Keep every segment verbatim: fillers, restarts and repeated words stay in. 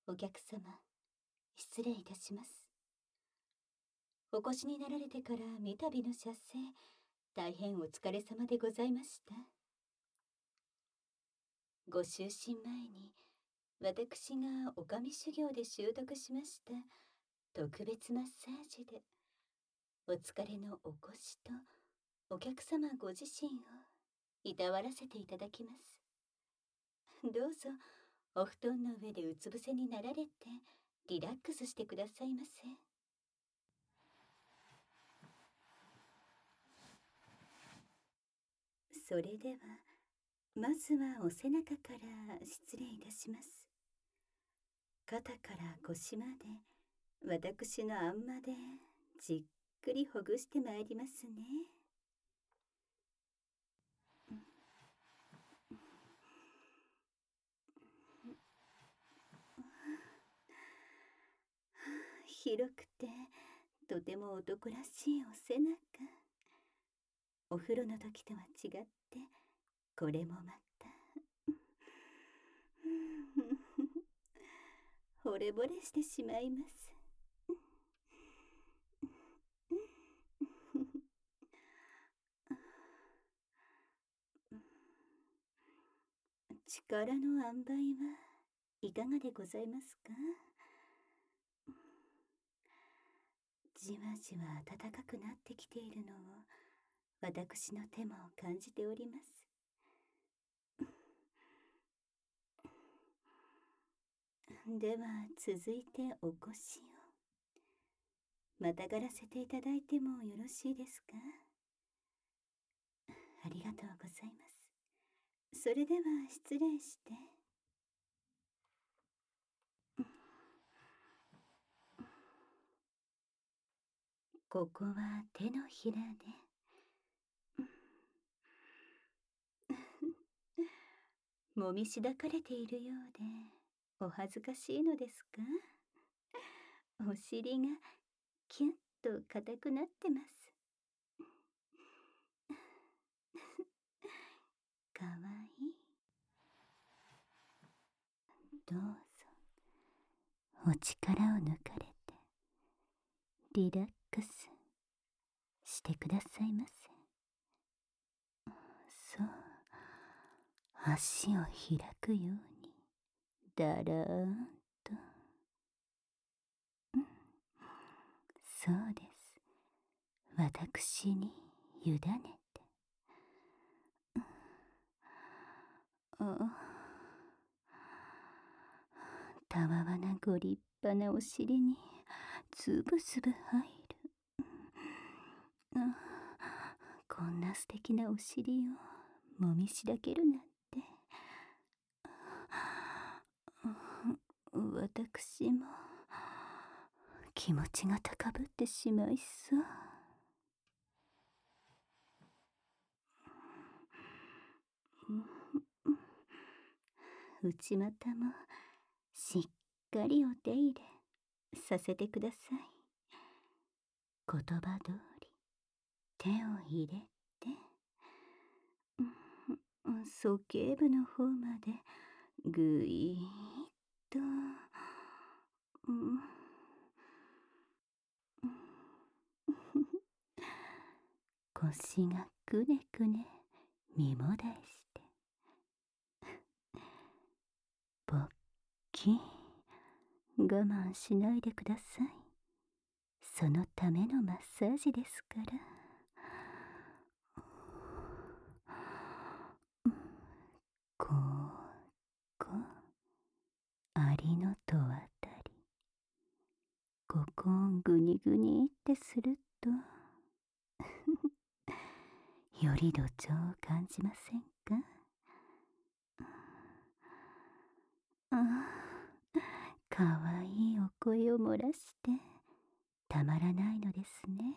お客様、失礼いたします。お越しになられてから三度の写生、大変お疲れ様でございました。ご就寝前に、私がお上修行で習得しました特別マッサージで、お疲れのお腰とお客様ご自身をいたわらせていただきます。どうぞ、お布団の上でうつ伏せになられて、リラックスしてくださいませ。それでは、まずはお背中から失礼いたします。肩から腰まで、私のあんまでじっくりほぐしてまいりますね。広くてとても男らしいお背中。お風呂の時とは違って、これもまた惚れ惚れしてしまいます。力の塩梅はいかがでございますか？じわじわ暖かくなってきているのを私の手も感じております。では続いてお腰をまたがらせていただいてもよろしいですか？ありがとうございます。それでは失礼して。ここは手のひらでもみしだかれているようでお恥ずかしいのですか？お尻がキュッと硬くなってます。かわいい。どうぞお力を抜かれてリラックスしてくださいませ。そう、足を開くようにだらーんと。うん、そうです。私に委ねて。あたわわなご立派なお尻につぶつぶ入る。あ、こんな素敵なお尻をもみしだけるなんて。私も気持ちが高ぶってしまいそう。内股もしっかりお手入れさせてください。言葉通り手を入れて、うん、鼠径部の方までぐいーっと、うん、腰がくねくね身もだえしてぼっきん我慢しないでください。そのためのマッサージですから。こうこうありのとあたり、ここをぐにぐにってするとより度胸を感じませんか？ああ、かわいいお声を漏らしてたまらないのですね。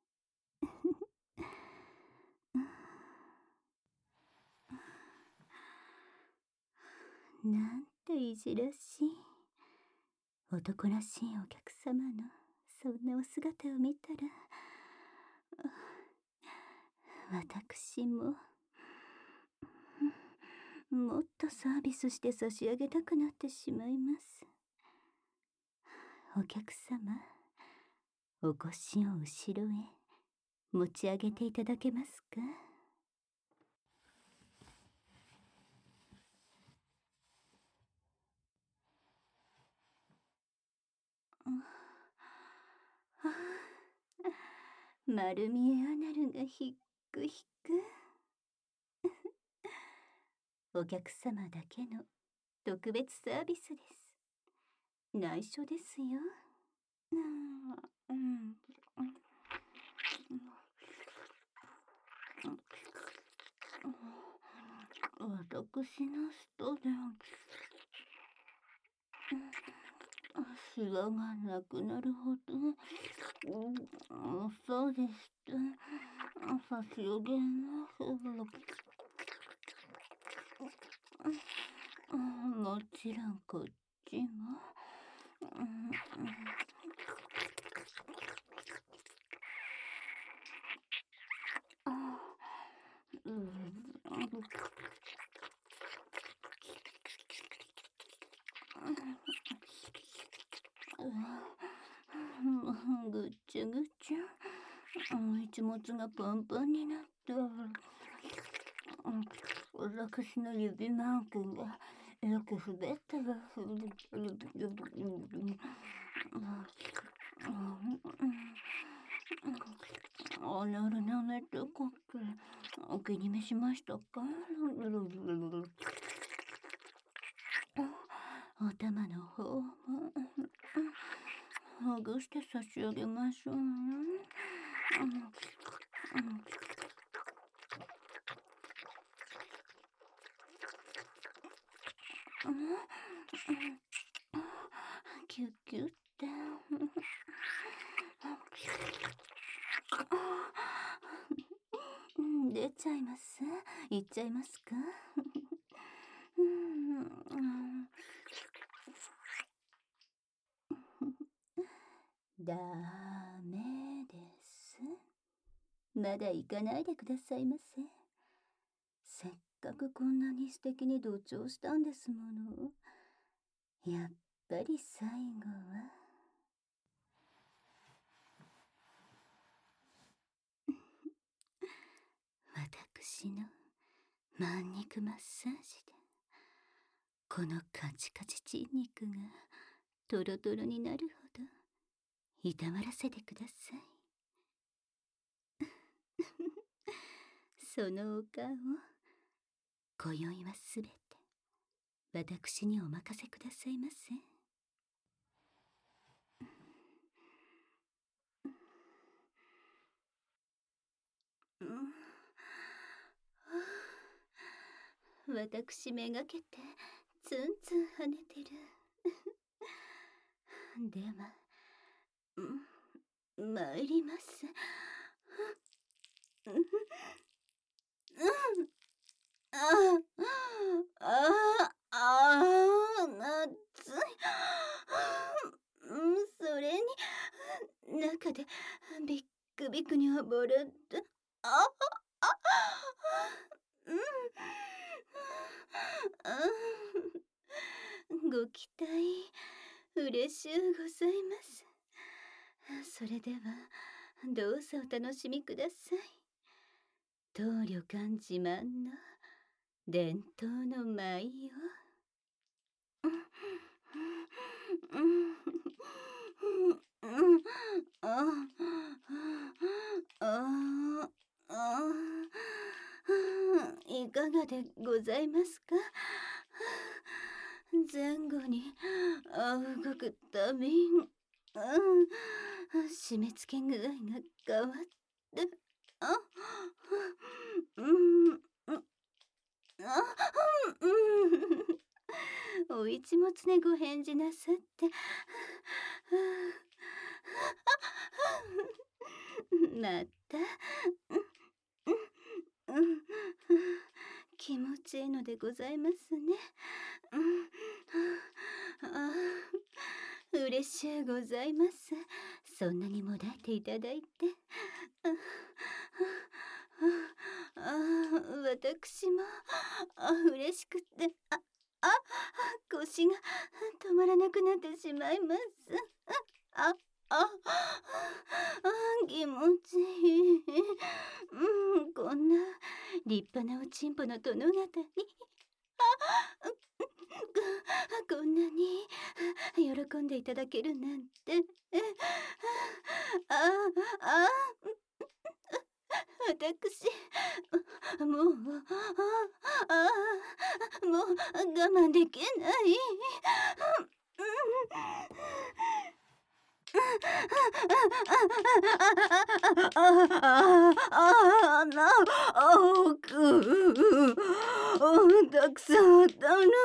なんといじらしい男らしいお客様のそんなお姿を見たら、私ももっとサービスして差し上げたくなってしまいます。 お客様、お腰を後ろへ持ち上げていただけますか？丸見えアナルがひっくひく。お客様だけの特別サービスです。内緒ですよ。うん、私のストレス、シワがなくなるほど、うん、そうです。差し上げます。もちろんこっちも。ぐっちゃぐちゃ。一物がパンパンになった。私の指マークがよく滑ったわ。おなるなめとこってお気に召しましたか？お玉の方もほぐして差し上げましょうね。キュッキュッて出ちゃいます？いっちゃいますか？ダメです。まだ行かないでくださいませ。せっかくこんなに素敵に同調したんですもの。やっぱり最後は私の満肉マッサージでこのカチカチ筋肉がトロトロになるほどいたわらせてください。そのお顔、今宵はすべて私にお任せくださいませ。うん、私めがけてツンツン跳ねてる。では、うん、参ります。うん、ああ、ああ、ああ、熱い。うん、それに、中でビックビックに溺れて、ああ、あうん、うん、ご期待、嬉しゅうございます。それでは、どうぞお楽しみください。当旅館自慢の伝統の舞を。いかがでございますか？前後に動くたびに締め付け具合が変わってあうんあうんお一物でご返事なさってまた気持ちいいのでございますね。ああ、嬉しゅうございます。そんなにもだえていただいて。ああ、私もあ嬉しくて、あ、あ、腰が止まらなくなってしまいます。 あ、あ、あ、気持ちいい。うん、こんな立派なおちんぽの殿方に、あ、ここんなに喜んでいただけるなんて。ああ、あ、私、もう、ああ、もう我慢できない。うん。ああ、ああ、な、あく、たくさんあったの。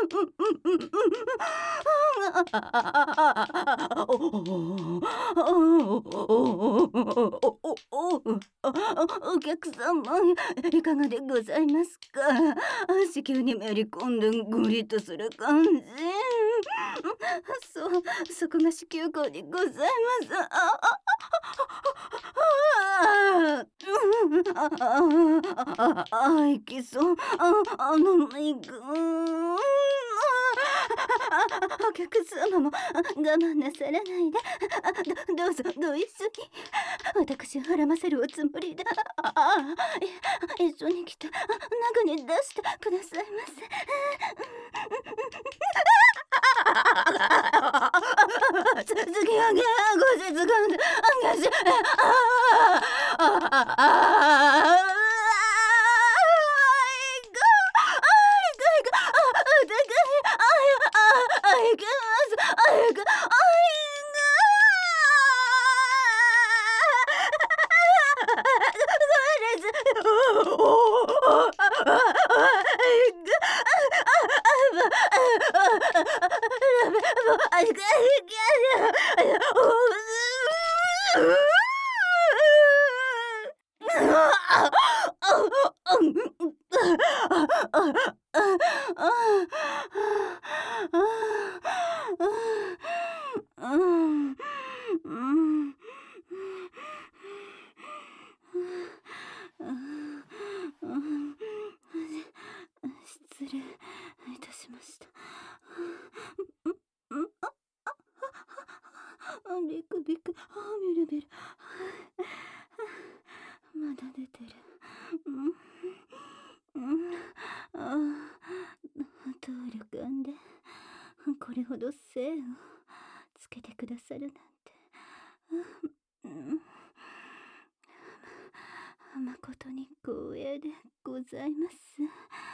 おお客様、いかがでございますか？子宮にめり込んでグリッとする感じ。そう、そこが子宮口にございます。ああ、ああ、ああ、ああ、いきそう。あ、あの、いく。お客様も我慢なさらないで。どどうぞご一緒に。私を孕ませるおつもりで。ああ、一緒に来て中に出してくださいませ。次はご節があげし、ああ、ああ、失礼いたしました。ビクビク、ビルビル、まだ出てる。当力んでこれほど精をつけてくださるなんて、誠に光栄でございます。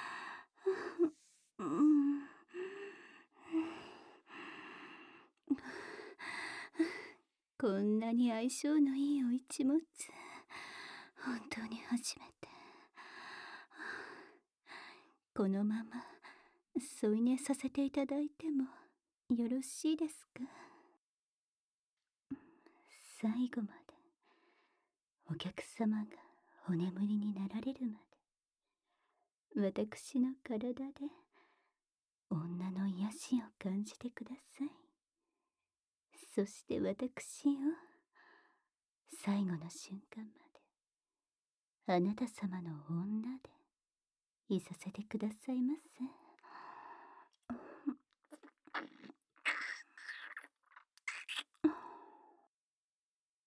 こんなに相性のいいお一物、本当に初めて。このまま添い寝させていただいてもよろしいですか？最後までお客様がお眠りになられるまで、私の体で女の癒しを感じてください。そして私を最後の瞬間まであなた様の女でいさせてくださいませ。